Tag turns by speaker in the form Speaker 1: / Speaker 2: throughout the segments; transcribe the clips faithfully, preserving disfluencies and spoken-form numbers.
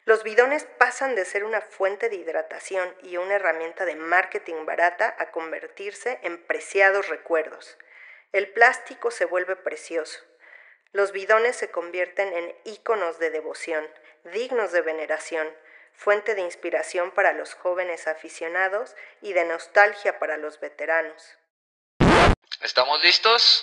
Speaker 1: Los bidones pasan de ser una fuente de hidratación y una herramienta de marketing barata a convertirse en preciados recuerdos. El plástico se vuelve precioso. Los bidones se convierten en íconos de devoción, dignos de veneración, fuente de inspiración para los jóvenes aficionados y de nostalgia para los veteranos.
Speaker 2: ¿Estamos listos?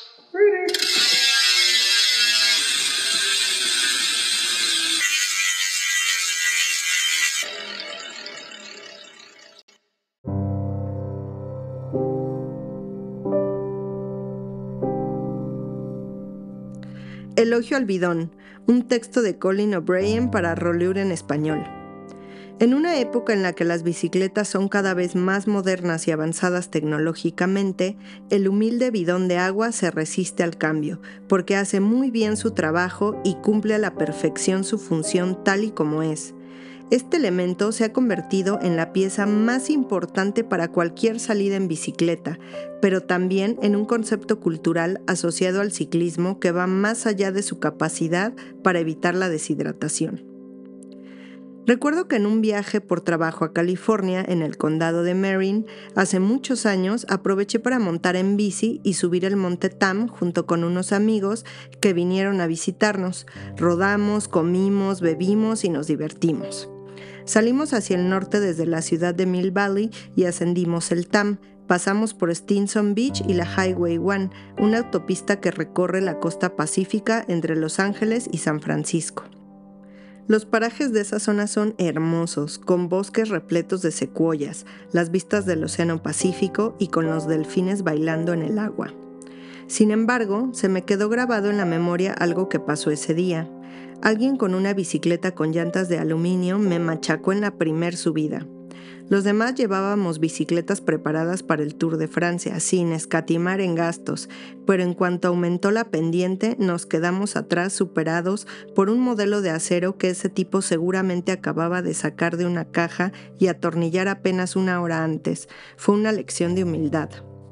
Speaker 1: Elogio al bidón, un texto de Colin O'Brien para Roleur en español. En una época en la que las bicicletas son cada vez más modernas y avanzadas tecnológicamente, el humilde bidón de agua se resiste al cambio, porque hace muy bien su trabajo y cumple a la perfección su función tal y como es. Este elemento se ha convertido en la pieza más importante para cualquier salida en bicicleta, pero también en un concepto cultural asociado al ciclismo que va más allá de su capacidad para evitar la deshidratación. Recuerdo que en un viaje por trabajo a California, en el condado de Marin, hace muchos años aproveché para montar en bici y subir el monte Tam junto con unos amigos que vinieron a visitarnos. Rodamos, comimos, bebimos y nos divertimos. Salimos hacia el norte desde la ciudad de Mill Valley y ascendimos el Tam. Pasamos por Stinson Beach y la Highway uno, una autopista que recorre la costa pacífica entre Los Ángeles y San Francisco. Los parajes de esa zona son hermosos, con bosques repletos de secuoyas, las vistas del Océano Pacífico y con los delfines bailando en el agua. Sin embargo, se me quedó grabado en la memoria algo que pasó ese día. Alguien con una bicicleta con llantas de aluminio me machacó en la primer subida. Los demás llevábamos bicicletas preparadas para el Tour de Francia, sin escatimar en gastos, pero en cuanto aumentó la pendiente, nos quedamos atrás superados por un modelo de acero que ese tipo seguramente acababa de sacar de una caja y atornillar apenas una hora antes. Fue una lección de humildad.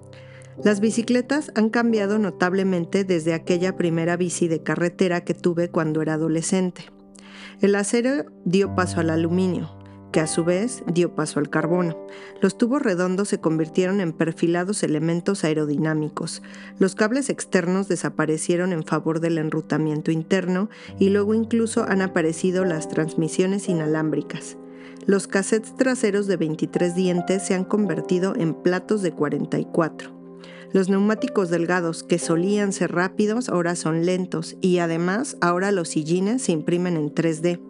Speaker 1: Las bicicletas han cambiado notablemente desde aquella primera bici de carretera que tuve cuando era adolescente. El acero dio paso al aluminio, que a su vez dio paso al carbono. Los tubos redondos se convirtieron en perfilados elementos aerodinámicos. Los cables externos desaparecieron en favor del enrutamiento interno y luego incluso han aparecido las transmisiones inalámbricas. Los cassettes traseros de veintitrés dientes se han convertido en platos de cuarenta y cuatro. Los neumáticos delgados, que solían ser rápidos, ahora son lentos y además ahora los sillines se imprimen en tres D.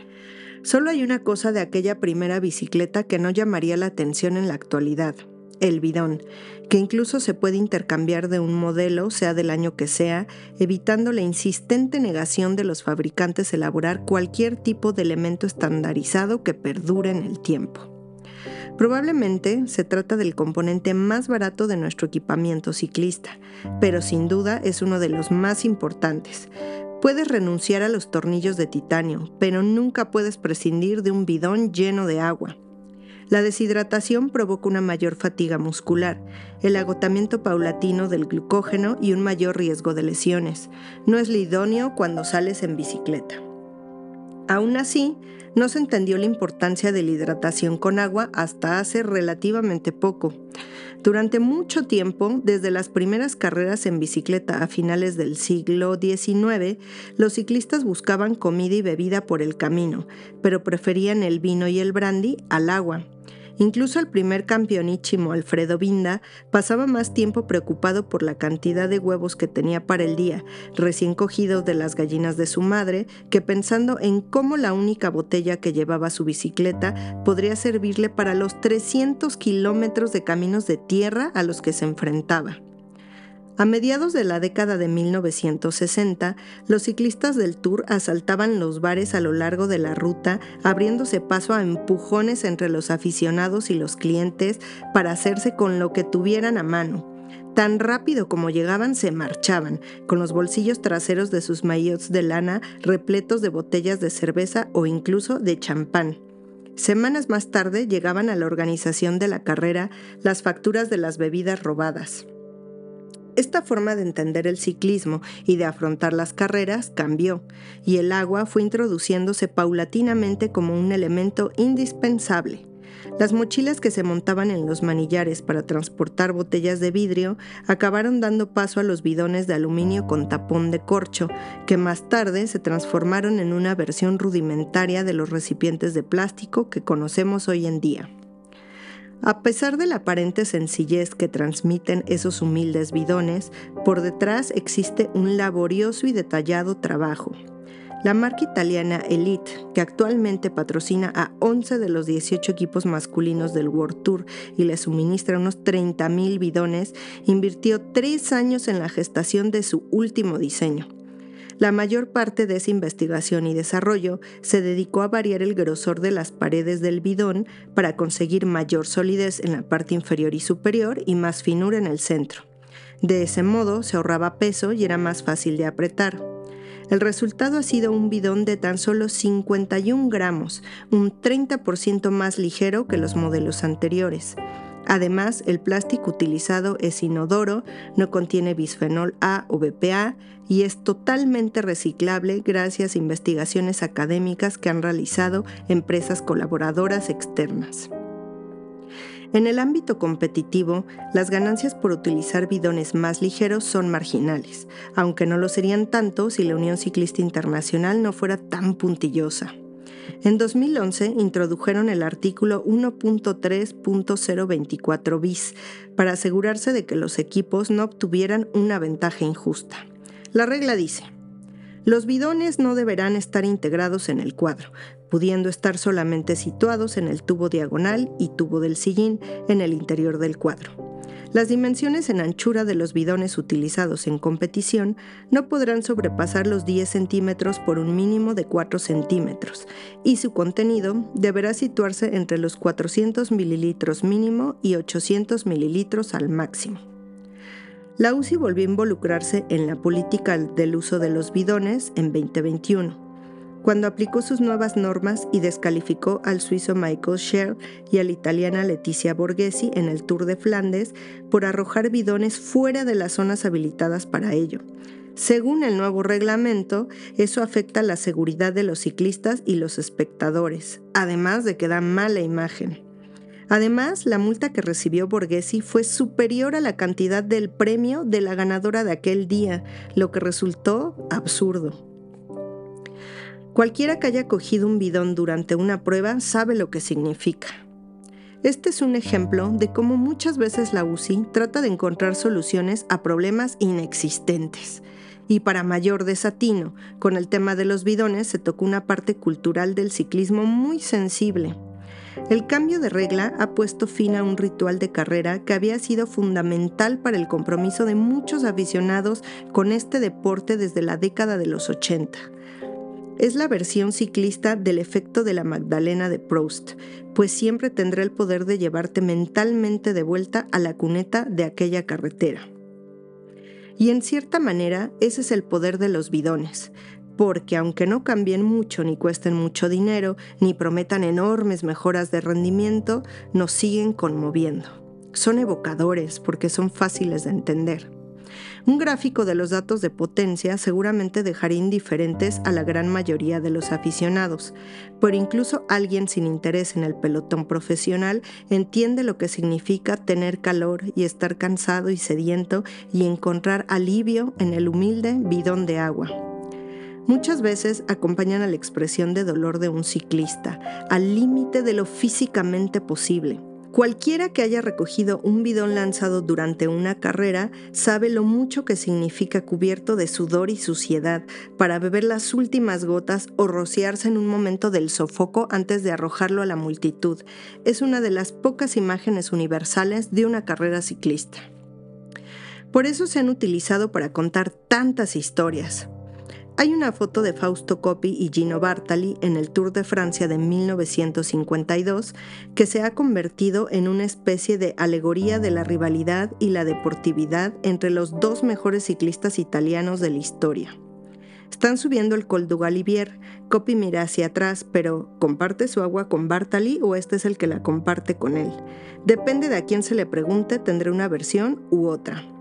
Speaker 1: Solo hay una cosa de aquella primera bicicleta que no llamaría la atención en la actualidad: el bidón, que incluso se puede intercambiar de un modelo, sea del año que sea, evitando la insistente negación de los fabricantes elaborar cualquier tipo de elemento estandarizado que perdure en el tiempo. Probablemente se trata del componente más barato de nuestro equipamiento ciclista, pero sin duda es uno de los más importantes. Puedes renunciar a los tornillos de titanio, pero nunca puedes prescindir de un bidón lleno de agua. La deshidratación provoca una mayor fatiga muscular, el agotamiento paulatino del glucógeno y un mayor riesgo de lesiones. No es lo idóneo cuando sales en bicicleta. Aún así, no se entendió la importancia de la hidratación con agua hasta hace relativamente poco. Durante mucho tiempo, desde las primeras carreras en bicicleta a finales del siglo diecinueve, los ciclistas buscaban comida y bebida por el camino, pero preferían el vino y el brandy al agua. Incluso el primer campeonísimo Alfredo Binda pasaba más tiempo preocupado por la cantidad de huevos que tenía para el día, recién cogidos de las gallinas de su madre, que pensando en cómo la única botella que llevaba su bicicleta podría servirle para los trescientos kilómetros de caminos de tierra a los que se enfrentaba. A mediados de la década de mil novecientos sesenta, los ciclistas del Tour asaltaban los bares a lo largo de la ruta, abriéndose paso a empujones entre los aficionados y los clientes para hacerse con lo que tuvieran a mano. Tan rápido como llegaban, se marchaban, con los bolsillos traseros de sus maillots de lana repletos de botellas de cerveza o incluso de champán. Semanas más tarde llegaban a la organización de la carrera las facturas de las bebidas robadas. Esta forma de entender el ciclismo y de afrontar las carreras cambió, y el agua fue introduciéndose paulatinamente como un elemento indispensable. Las mochilas que se montaban en los manillares para transportar botellas de vidrio acabaron dando paso a los bidones de aluminio con tapón de corcho, que más tarde se transformaron en una versión rudimentaria de los recipientes de plástico que conocemos hoy en día. A pesar de la aparente sencillez que transmiten esos humildes bidones, por detrás existe un laborioso y detallado trabajo. La marca italiana Elite, que actualmente patrocina a once de los dieciocho equipos masculinos del World Tour y le suministra unos treinta mil bidones, invirtió tres años en la gestación de su último diseño. La mayor parte de esa investigación y desarrollo se dedicó a variar el grosor de las paredes del bidón para conseguir mayor solidez en la parte inferior y superior y más finura en el centro. De ese modo se ahorraba peso y era más fácil de apretar. El resultado ha sido un bidón de tan solo cincuenta y un gramos, un treinta por ciento más ligero que los modelos anteriores. Además, el plástico utilizado es inodoro, no contiene bisfenol A o B P A y es totalmente reciclable gracias a investigaciones académicas que han realizado empresas colaboradoras externas. En el ámbito competitivo, las ganancias por utilizar bidones más ligeros son marginales, aunque no lo serían tanto si la Unión Ciclista Internacional no fuera tan puntillosa. En dos mil once introdujeron el artículo uno punto tres punto cero veinticuatro bis para asegurarse de que los equipos no obtuvieran una ventaja injusta. La regla dice: los bidones no deberán estar integrados en el cuadro, pudiendo estar solamente situados en el tubo diagonal y tubo del sillín en el interior del cuadro. Las dimensiones en anchura de los bidones utilizados en competición no podrán sobrepasar los diez centímetros por un mínimo de cuatro centímetros y su contenido deberá situarse entre los cuatrocientos mililitros mínimo y ochocientos mililitros al máximo. La U C I volvió a involucrarse en la política del uso de los bidones en veinte veintiuno. Cuando aplicó sus nuevas normas y descalificó al suizo Michael Scher y a la italiana Letizia Borghesi en el Tour de Flandes por arrojar bidones fuera de las zonas habilitadas para ello. Según el nuevo reglamento, eso afecta la seguridad de los ciclistas y los espectadores, además de que da mala imagen. Además, la multa que recibió Borghesi fue superior a la cantidad del premio de la ganadora de aquel día, lo que resultó absurdo. Cualquiera que haya cogido un bidón durante una prueba sabe lo que significa. Este es un ejemplo de cómo muchas veces la U C I trata de encontrar soluciones a problemas inexistentes. Y para mayor desatino, con el tema de los bidones se tocó una parte cultural del ciclismo muy sensible. El cambio de regla ha puesto fin a un ritual de carrera que había sido fundamental para el compromiso de muchos aficionados con este deporte desde la década de los ochenta. Es la versión ciclista del efecto de la Magdalena de Proust, pues siempre tendrá el poder de llevarte mentalmente de vuelta a la cuneta de aquella carretera. Y en cierta manera, ese es el poder de los bidones, porque aunque no cambien mucho, ni cuesten mucho dinero, ni prometan enormes mejoras de rendimiento, nos siguen conmoviendo. Son evocadores porque son fáciles de entender. Un gráfico de los datos de potencia seguramente dejaría indiferentes a la gran mayoría de los aficionados, pero incluso alguien sin interés en el pelotón profesional entiende lo que significa tener calor y estar cansado y sediento y encontrar alivio en el humilde bidón de agua. Muchas veces acompañan a la expresión de dolor de un ciclista, al límite de lo físicamente posible. Cualquiera que haya recogido un bidón lanzado durante una carrera sabe lo mucho que significa cubierto de sudor y suciedad para beber las últimas gotas o rociarse en un momento del sofoco antes de arrojarlo a la multitud. Es una de las pocas imágenes universales de una carrera ciclista. Por eso se han utilizado para contar tantas historias. Hay una foto de Fausto Coppi y Gino Bartali en el Tour de Francia de mil novecientos cincuenta y dos que se ha convertido en una especie de alegoría de la rivalidad y la deportividad entre los dos mejores ciclistas italianos de la historia. Están subiendo el Col du Galibier, Coppi mira hacia atrás, pero ¿comparte su agua con Bartali o este es el que la comparte con él? Depende de a quién se le pregunte, tendré una versión u otra.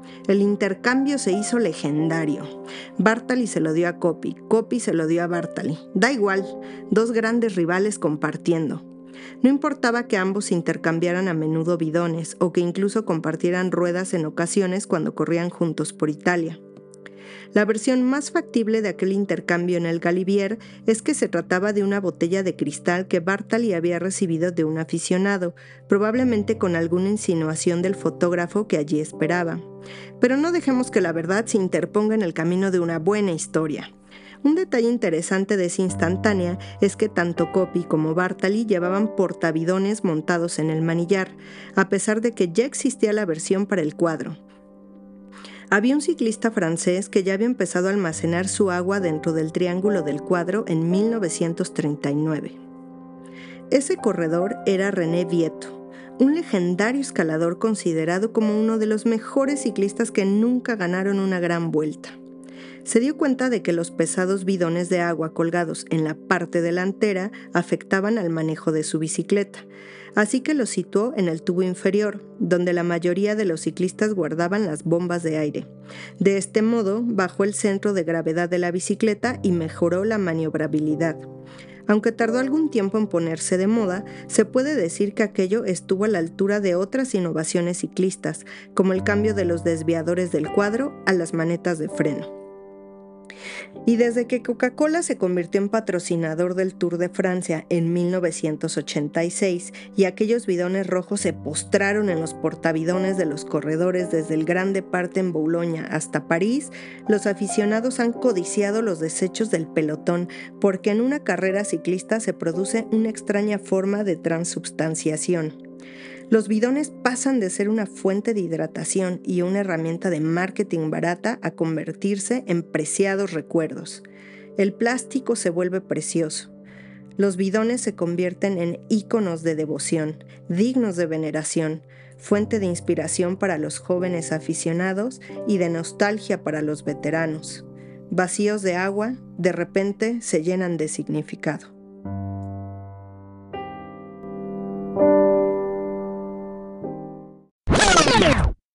Speaker 1: El intercambio se hizo legendario. Bartali se lo dio a Coppi, Coppi se lo dio a Bartali. Da igual, dos grandes rivales compartiendo. No importaba que ambos intercambiaran a menudo bidones o que incluso compartieran ruedas en ocasiones cuando corrían juntos por Italia. La versión más factible de aquel intercambio en el Galibier es que se trataba de una botella de cristal que Bartali había recibido de un aficionado, probablemente con alguna insinuación del fotógrafo que allí esperaba. Pero no dejemos que la verdad se interponga en el camino de una buena historia. Un detalle interesante de esa instantánea es que tanto Coppi como Bartali llevaban portabidones montados en el manillar, a pesar de que ya existía la versión para el cuadro. Había un ciclista francés que ya había empezado a almacenar su agua dentro del triángulo del cuadro en mil novecientos treinta y nueve. Ese corredor era René Vieto, un legendario escalador considerado como uno de los mejores ciclistas que nunca ganaron una gran vuelta. Se dio cuenta de que los pesados bidones de agua colgados en la parte delantera afectaban al manejo de su bicicleta, así que los situó en el tubo inferior, donde la mayoría de los ciclistas guardaban las bombas de aire. De este modo, bajó el centro de gravedad de la bicicleta y mejoró la maniobrabilidad. Aunque tardó algún tiempo en ponerse de moda, se puede decir que aquello estuvo a la altura de otras innovaciones ciclistas, como el cambio de los desviadores del cuadro a las manetas de freno. Y desde que Coca-Cola se convirtió en patrocinador del Tour de Francia en mil novecientos ochenta y seis y aquellos bidones rojos se postraron en los portabidones de los corredores desde el Grand Depart en Boulogne hasta París, los aficionados han codiciado los desechos del pelotón porque en una carrera ciclista se produce una extraña forma de transubstanciación. Los bidones pasan de ser una fuente de hidratación y una herramienta de marketing barata a convertirse en preciados recuerdos. El plástico se vuelve precioso. Los bidones se convierten en íconos de devoción, dignos de veneración, fuente de inspiración para los jóvenes aficionados y de nostalgia para los veteranos. Vacíos de agua, de repente se llenan de significado.